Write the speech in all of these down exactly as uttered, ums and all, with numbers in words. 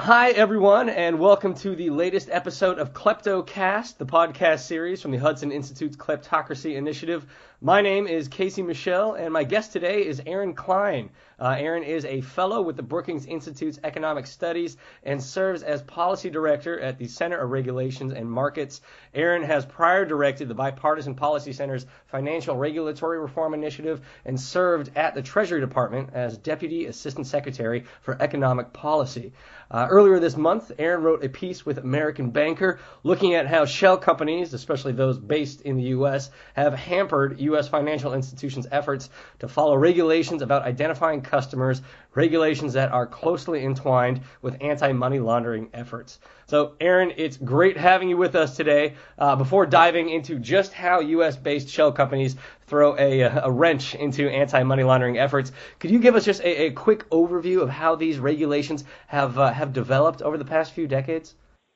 Hi, everyone, and welcome to the latest episode of KleptoCast, the podcast series from the Hudson Institute's Kleptocracy Initiative. My name is Casey Michelle, and my guest today is Aaron Klein. Uh, Aaron is a fellow with the Brookings Institute's Economic Studies and serves as policy director at the Center of Regulations and Markets. Aaron has prior directed the Bipartisan Policy Center's Financial Regulatory Reform Initiative and served at the Treasury Department as Deputy Assistant Secretary for Economic Policy. Uh, earlier this month, Aaron wrote a piece with American Banker looking at how shell companies, especially those based in the U S, have hampered U S financial institutions' efforts to follow regulations about identifying customers, regulations that are closely entwined with anti-money laundering efforts. So, Aaron, it's great having you with us today. Uh, before diving into just how U S-based shell companies throw a, a wrench into anti-money laundering efforts, could you give us just a, a quick overview of how these regulations have uh, have developed over the past few decades?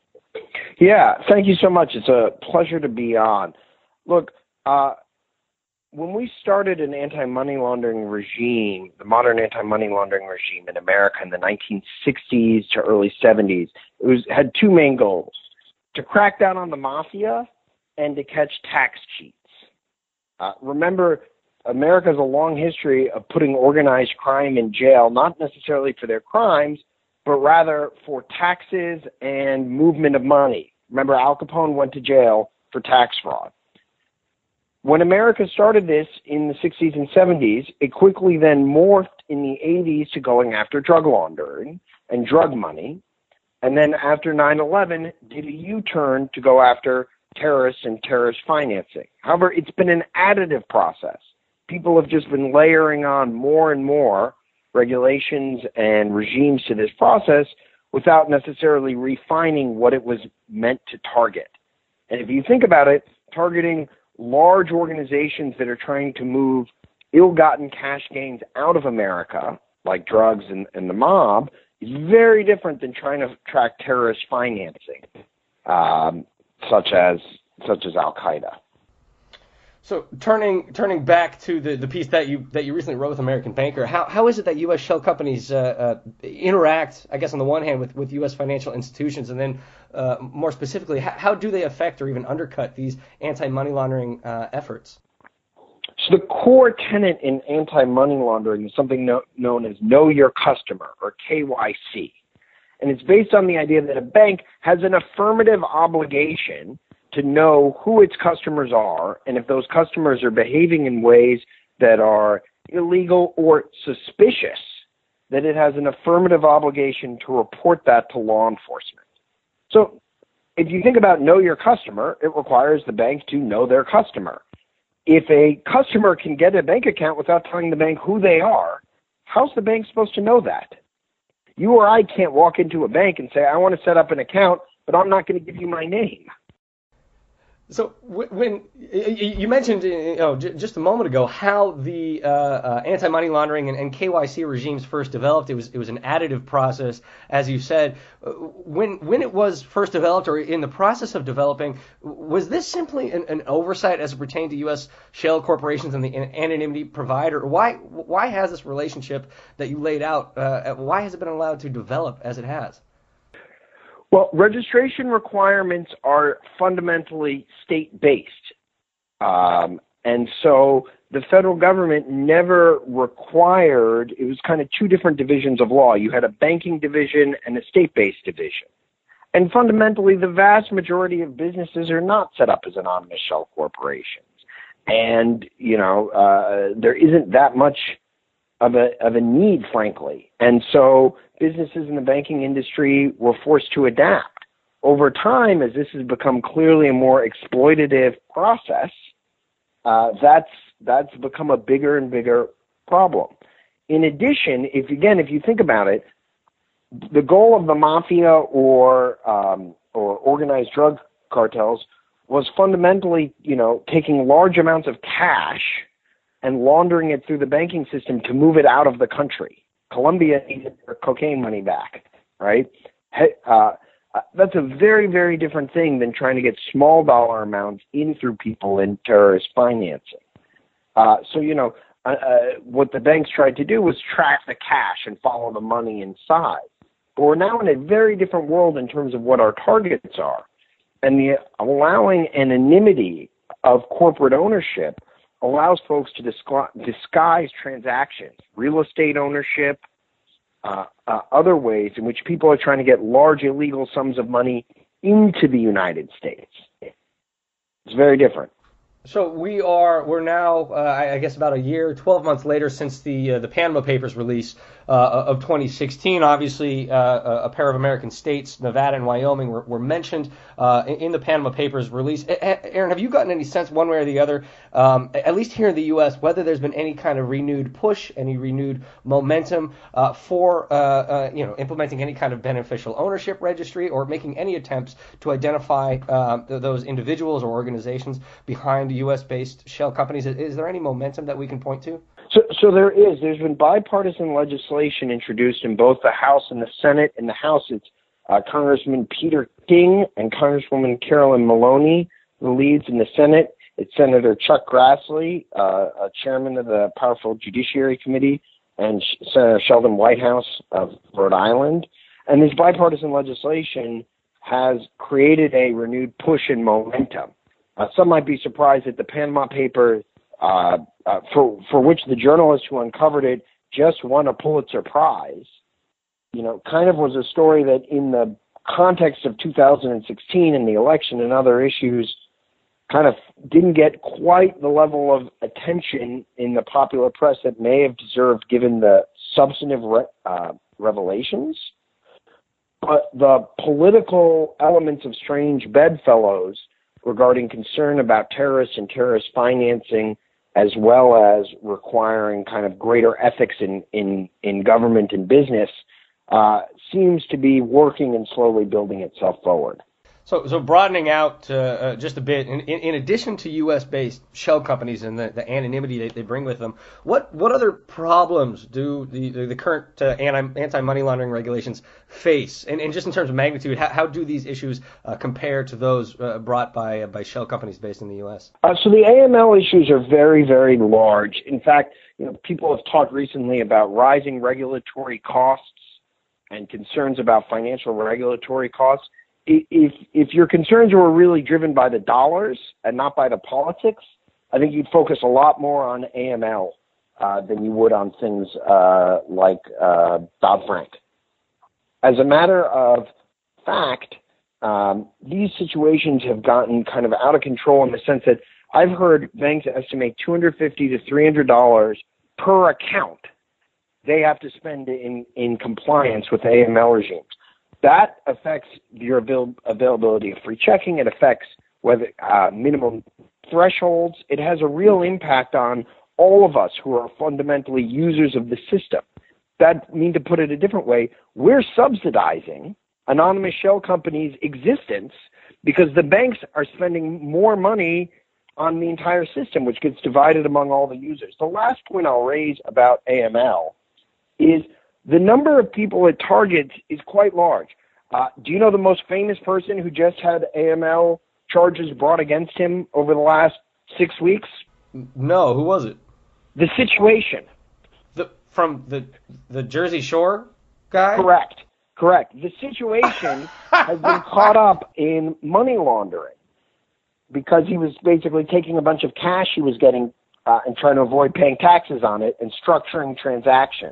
Yeah, thank you so much. It's a pleasure to be on. Look, uh, when we started an anti-money laundering regime, the modern anti-money laundering regime in America in the nineteen sixties to early seventies, it was had two main goals: to crack down on the mafia and to catch tax cheats. Uh, remember, America has a long history of putting organized crime in jail, not necessarily for their crimes, but rather for taxes and movement of money. Remember, Al Capone went to jail for tax fraud. When America started this in the sixties and seventies, it quickly then morphed in the eighties to going after drug laundering and drug money. And then after nine eleven, did a U-turn to go after terrorists and terrorist financing. However, it's been an additive process. People have just been layering on more and more regulations and regimes to this process without necessarily refining what it was meant to target. And if you think about it, targeting large organizations that are trying to move ill-gotten cash gains out of America, like drugs and, and the mob, is very different than trying to track terrorist financing, um, such as such as Al-Qaeda. So turning turning back to the, the piece that you that you recently wrote with American Banker, how how is it that U S shell companies uh, uh, interact, I guess, on the one hand with, with U S financial institutions, and then uh, more specifically, how, how do they affect or even undercut these anti-money laundering uh, efforts? So the core tenet in anti-money laundering is something no, known as Know Your Customer, or K Y C. And it's based on the idea that a bank has an affirmative obligation to know who its customers are, and if those customers are behaving in ways that are illegal or suspicious, that it has an affirmative obligation to report that to law enforcement. So if you think about know your customer, it requires the bank to know their customer. If a customer can get a bank account without telling the bank who they are, how's the bank supposed to know that? You or I can't walk into a bank and say, I want to set up an account, but I'm not going to give you my name. So when you mentioned, you know, just a moment ago how the uh, uh, anti-money laundering and, and K Y C regimes first developed, it was it was an additive process, as you said. When when it was first developed, or in the process of developing, was this simply an, an oversight as it pertained to U S shell corporations and the anonymity provider? Why why has this relationship that you laid out? Uh, why has it been allowed to develop as it has? Well, registration requirements are fundamentally state-based. Um, and so the federal government never required, it was kind of two different divisions of law. You had a banking division and a state-based division. And fundamentally, the vast majority of businesses are not set up as anonymous shell corporations. And, you know, uh, there isn't that much of a of a need, frankly. And so businesses in the banking industry were forced to adapt. Over time, as this has become clearly a more exploitative process, uh, that's that's become a bigger and bigger problem. In addition, if again, if you think about it, the goal of the mafia or um, or organized drug cartels was fundamentally, you know, taking large amounts of cash and laundering it through the banking system to move it out of the country. Colombia needed their cocaine money back, right? Uh, that's a very, very different thing than trying to get small dollar amounts in through people in terrorist financing. Uh, so, you know, uh, uh, what the banks tried to do was track the cash and follow the money inside. But we're now in a very different world in terms of what our targets are. And the allowing anonymity of corporate ownership allows folks to disgu- disguise transactions, real estate ownership, uh, uh, other ways in which people are trying to get large illegal sums of money into the United States. It's very different. So we are we're now uh, I guess about a year, twelve months later since the uh, the Panama Papers release uh, of twenty sixteen. Obviously, uh, a pair of American states, Nevada and Wyoming, were, were mentioned uh, in the Panama Papers release. Aaron, have you gotten any sense, one way or the other, um, at least here in the U S, whether there's been any kind of renewed push, any renewed momentum uh, for uh, uh, you know implementing any kind of beneficial ownership registry or making any attempts to identify uh, th- those individuals or organizations behind U S-based shell companies? Is there any momentum that we can point to? So, so there is. There's been bipartisan legislation introduced in both the House and the Senate. In the House, it's uh, Congressman Peter King and Congresswoman Carolyn Maloney who leads. In the Senate, it's Senator Chuck Grassley, uh, a chairman of the powerful Judiciary Committee, and Senator Sheldon Whitehouse of Rhode Island. And this bipartisan legislation has created a renewed push and momentum. Uh, some might be surprised that the Panama Papers, uh, uh, for for which the journalist who uncovered it just won a Pulitzer Prize, you know, kind of was a story that in the context of two thousand sixteen and the election and other issues kind of didn't get quite the level of attention in the popular press that may have deserved given the substantive re- uh, revelations. But the political elements of strange bedfellows regarding concern about terrorists and terrorist financing, as well as requiring kind of greater ethics in, in, in government and business, uh, seems to be working and slowly building itself forward. So, so broadening out uh, uh, just a bit, in, in, in addition to U S-based shell companies and the, the anonymity they, they bring with them, what, what other problems do the, the, the current uh, anti, anti-money laundering regulations face? And, and just in terms of magnitude, how, how do these issues uh, compare to those uh, brought by uh, by shell companies based in the U S? Uh, so the A M L issues are very, very large. In fact, you know, people have talked recently about rising regulatory costs and concerns about financial regulatory costs. If if your concerns were really driven by the dollars and not by the politics, I think you'd focus a lot more on A M L uh, than you would on things uh, like uh, Dodd-Frank. As a matter of fact, um, these situations have gotten kind of out of control in the sense that I've heard banks estimate two hundred fifty to three hundred dollars per account they have to spend in, in compliance with A M L regimes. That affects your avail- availability of free checking. It affects whether uh, minimum thresholds. It has a real impact on all of us who are fundamentally users of the system. That means, to put it a different way, we're subsidizing anonymous shell companies' existence because the banks are spending more money on the entire system, which gets divided among all the users. The last point I'll raise about A M L is the number of people it targets is quite large. Uh, do you know the most famous person who just had A M L charges brought against him over the last six weeks? No, who was it? The Situation. The from the the Jersey Shore guy? Correct. Correct. The Situation has been caught up in money laundering because he was basically taking a bunch of cash he was getting uh, and trying to avoid paying taxes on it and structuring transactions.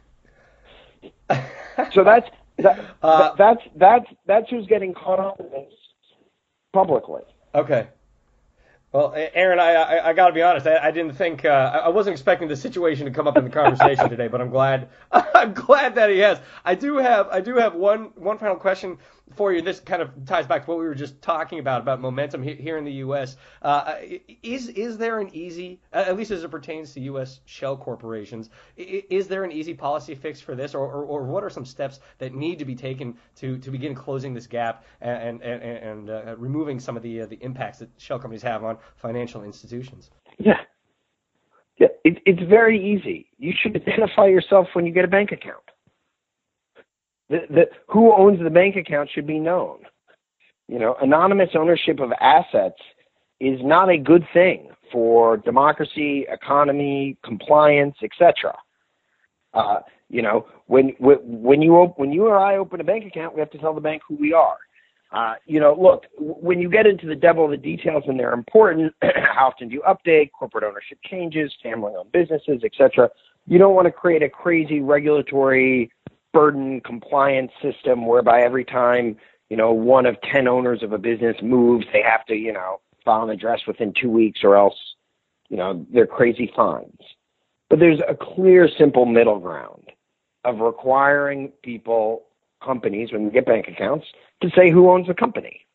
So that's that, uh, that's that's that's who's getting caught up in this publicly. Okay. Well, Aaron, I I, I got to be honest. I, I didn't think uh, I wasn't expecting the Situation to come up in the conversation today, but I'm glad I'm glad that he has. I do have I do have one one final question for you. This kind of ties back to what we were just talking about about momentum here in the U S. Uh, is is there an easy, at least as it pertains to U S shell corporations, is there an easy policy fix for this, or or, or what are some steps that need to be taken to, to begin closing this gap and and and uh, removing some of the uh, the impacts that shell companies have on financial institutions? Yeah. Yeah, it, it's very easy. You should identify yourself when you get a bank account. The, the, who owns the bank account should be known. You know, anonymous ownership of assets is not a good thing for democracy, economy, compliance, et cetera. Uh, You know, when when you op- when you or I open a bank account, we have to tell the bank who we are. Uh, you know, look, when you get into the devil of the details, and they're important, how often do you update, corporate ownership changes, family-owned businesses, et cetera. You don't want to create a crazy regulatory burden compliance system whereby every time, you know, one of ten owners of a business moves, they have to, you know, file an address within two weeks or else, you know, they're crazy fines. But there's a clear, simple middle ground of requiring people, companies, when you get bank accounts, to say who owns the company.